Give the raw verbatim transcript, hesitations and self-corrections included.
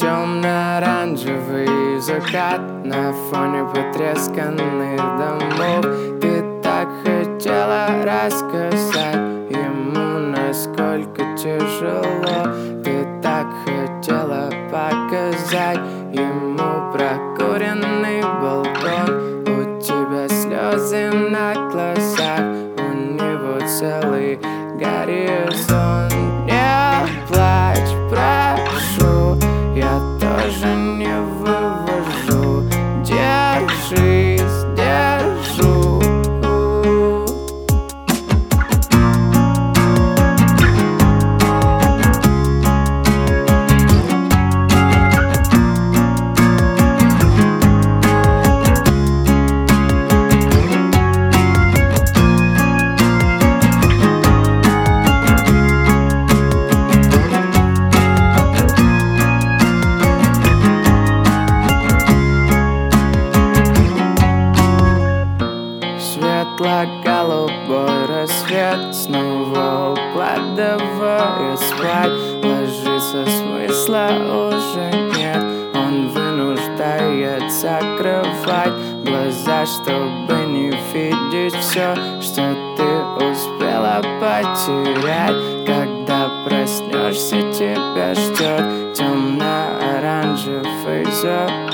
Темно-оранжевый закат на фоне потресканных домов. Ты так хотела рассказать ему, насколько тяжело. Ты так хотела показать ему прокуренный балкон. У тебя слезы на глазах, у него целый горизонт. Не плачь, прошу, я тоже не вывожу. Держись, держу. Светло-голубой рассвет снова укладывает спать. Ложится, смысла уже нет, он вынуждает закрывать глаза, чтобы не видеть все, что ты успела потерять. Когда проснешься, тебя ждет темно-оранжевый закат.